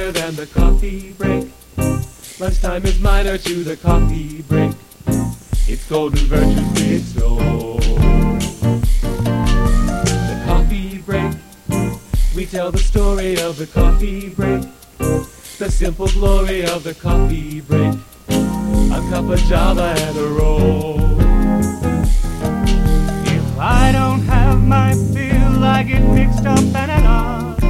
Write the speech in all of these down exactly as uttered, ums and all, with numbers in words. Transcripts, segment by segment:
better than the coffee break. Lunchtime is minor to the coffee break. It's golden virtues we extol. The coffee break. We tell the story of the coffee break. The simple glory of the coffee break. A cup of Java and a roll. If I don't have my fill, I get mixed up and at odds.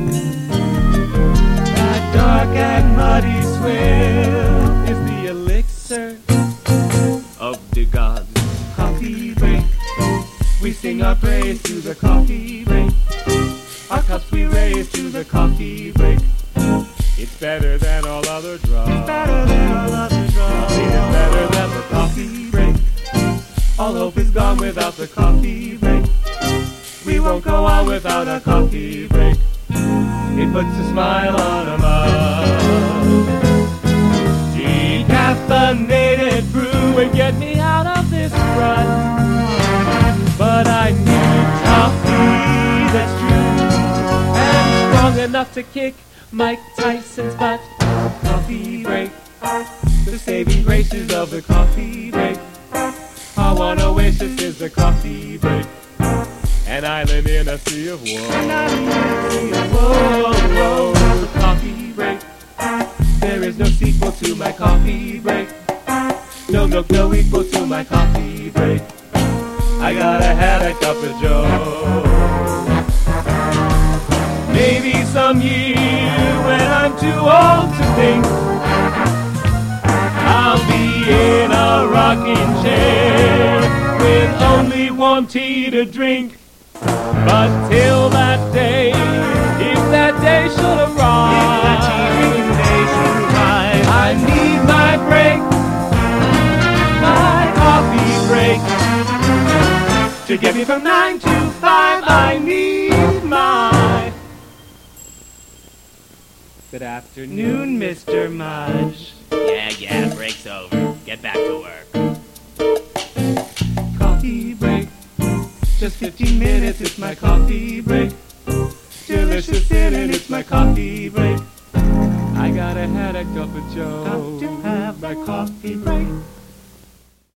That dark and muddy swill is the elixir of the gods. Coffee break. We sing our praise to the coffee break. Our cups we raise to the coffee break. It's better than all other drugs. It's better than all other drugs. It's better than the coffee break. All hope is gone without the coffee break. We won't go on without a coffee break. It puts a smile on a mug. Decaffeinated brew and get me out of this rut. But I need coffee that's true and strong enough to kick Mike Tyson's butt. Coffee break. The saving graces of the coffee break. Our one oasis is the coffee break. An island in a sea of woe. Whoa, whoa, the coffee break. There is no sequel to my coffee break. No milk, no equal to my coffee break. I gotta have a cup of Joe. Maybe some year when I'm too old to think, I'll be in a rocking chair with only warm tea to drink. But till that day, if that day should arrive, I need my break, my coffee break. To get me from nine to five, I need my. Good afternoon, Mister Mudge. Yeah, yeah, break's over. Get back to work. Coffee break. Just fifteen minutes, it's my coffee break. Delicious sinning, it's my coffee break. I gotta have a cup of Joe. Got to have my my coffee coffee break. break.